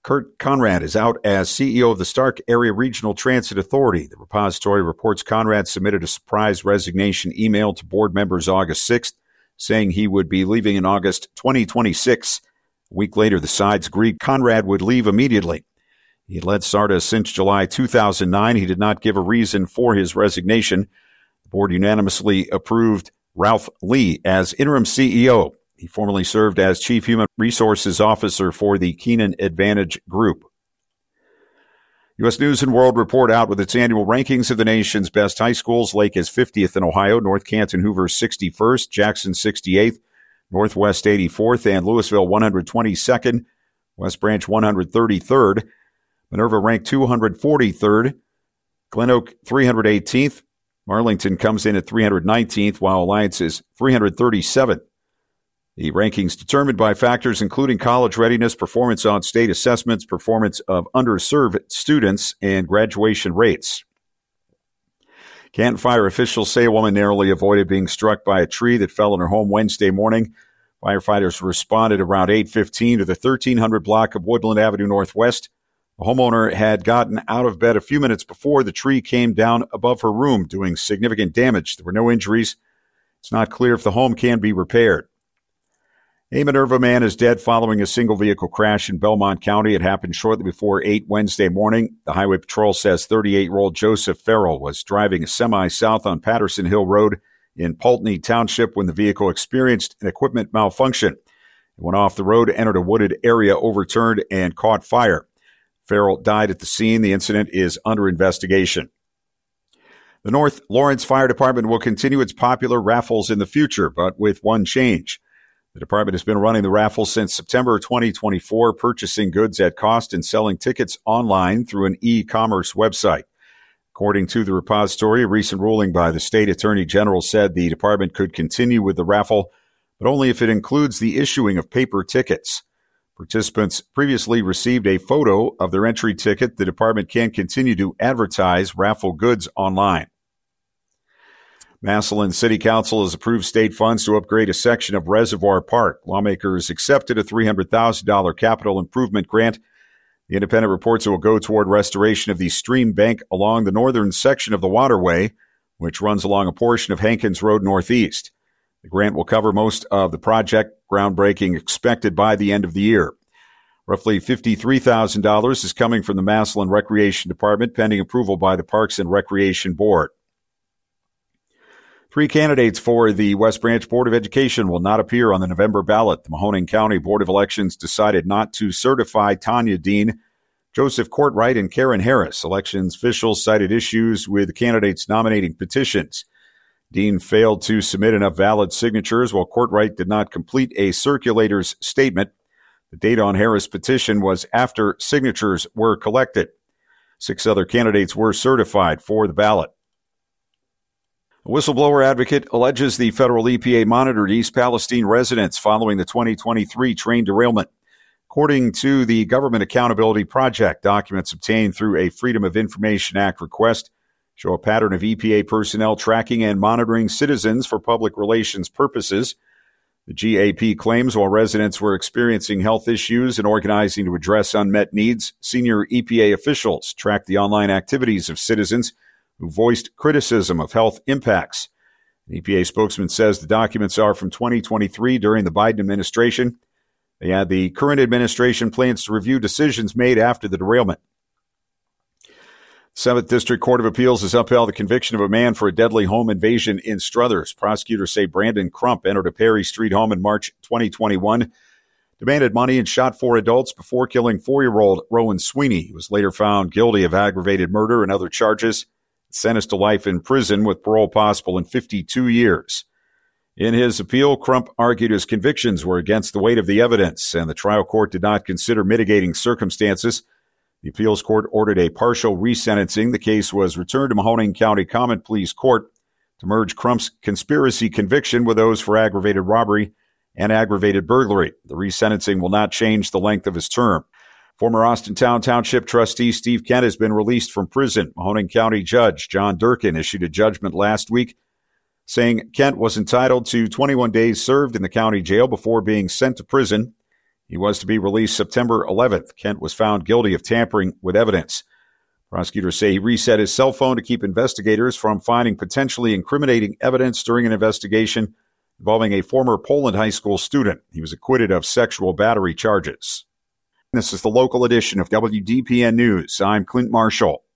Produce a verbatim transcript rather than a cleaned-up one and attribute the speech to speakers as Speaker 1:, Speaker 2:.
Speaker 1: Kurt Conrad is out as C E O of the Stark Area Regional Transit Authority. The repository reports Conrad submitted a surprise resignation email to board members August sixth, saying he would be leaving in August twenty twenty-six. A week later, the sides agreed Conrad would leave immediately. He had led SARTA since July two thousand nine. He did not give a reason for his resignation. The board unanimously approved Ralph Lee as interim C E O. He formerly served as Chief Human Resources Officer for the Keenan Advantage Group. U S News and World Report out with its annual rankings of the nation's best high schools. Lake is fiftieth in Ohio, North Canton Hoover sixty-first, Jackson sixty-eighth, Northwest eighty-fourth, and Louisville one hundred twenty-second, West Branch one hundred thirty-third, Minerva ranked two hundred forty-third, Glen Oak three hundred eighteenth, Marlington comes in at three hundred nineteenth, while Alliance is three hundred thirty-seventh. The rankings determined by factors including college readiness, performance on state assessments, performance of underserved students, and graduation rates. Canton Fire officials say a woman narrowly avoided being struck by a tree that fell in her home Wednesday morning. Firefighters responded around eight fifteen to the thirteen hundred block of Woodland Avenue Northwest. The homeowner had gotten out of bed a few minutes before the tree came down above her room, doing significant damage. There were no injuries. It's not clear if the home can be repaired. A Minerva man is dead following a single-vehicle crash in Belmont County. It happened shortly before eight Wednesday morning. The Highway Patrol says thirty-eight-year-old Joseph Farrell was driving a semi south on Patterson Hill Road in Pulteney Township when the vehicle experienced an equipment malfunction. It went off the road, entered a wooded area, overturned, and caught fire. Farrell died at the scene. The incident is under investigation. The North Lawrence Fire Department will continue its popular raffles in the future, but with one change. The department has been running the raffle since September twenty twenty-four, purchasing goods at cost and selling tickets online through an e-commerce website. According to the repository, a recent ruling by the state attorney general said the department could continue with the raffle, but only if it includes the issuing of paper tickets. Participants previously received a photo of their entry ticket. The department can continue to advertise raffle goods online. Massillon City Council has approved state funds to upgrade a section of Reservoir Park. Lawmakers accepted a three hundred thousand dollars capital improvement grant. The Independent reports it will go toward restoration of the stream bank along the northern section of the waterway, which runs along a portion of Hankins Road Northeast. The grant will cover most of the project, groundbreaking expected by the end of the year. Roughly fifty-three thousand dollars is coming from the Massillon Recreation Department, pending approval by the Parks and Recreation Board. Three candidates for the West Branch Board of Education will not appear on the November ballot. The Mahoning County Board of Elections decided not to certify Tanya Dean, Joseph Courtwright, and Karen Harris. Elections officials cited issues with the candidates nominating petitions. Dean failed to submit enough valid signatures, while Courtwright did not complete a circulator's statement. The date on Harris' petition was after signatures were collected. Six other candidates were certified for the ballot. A whistleblower advocate alleges the federal E P A monitored East Palestine residents following the twenty twenty-three train derailment. According to the Government Accountability Project, documents obtained through a Freedom of Information Act request show a pattern of E P A personnel tracking and monitoring citizens for public relations purposes. The G A P claims while residents were experiencing health issues and organizing to address unmet needs, senior E P A officials tracked the online activities of citizens who voiced criticism of health impacts. The E P A spokesman says the documents are from twenty twenty-three during the Biden administration. They add the current administration plans to review decisions made after the derailment. seventh District Court of Appeals has upheld the conviction of a man for a deadly home invasion in Struthers. Prosecutors say Brandon Crump entered a Perry Street home in March twenty twenty-one, demanded money, and shot four adults before killing four-year-old Rowan Sweeney. He was later found guilty of aggravated murder and other charges, sentenced to life in prison with parole possible in fifty-two years. In his appeal, Crump argued his convictions were against the weight of the evidence, and the trial court did not consider mitigating circumstances. The appeals court ordered a partial resentencing. The case was returned to Mahoning County Common Pleas Court to merge Crump's conspiracy conviction with those for aggravated robbery and aggravated burglary. The resentencing will not change the length of his term. Former Austintown Township trustee Steve Kent has been released from prison. Mahoning County Judge John Durkin issued a judgment last week saying Kent was entitled to twenty-one days served in the county jail before being sent to prison. He was to be released September eleventh. Kent was found guilty of tampering with evidence. Prosecutors say he reset his cell phone to keep investigators from finding potentially incriminating evidence during an investigation involving a former Poland high school student. He was acquitted of sexual battery charges. This is the local edition of W D P N News. I'm Clint Marshall.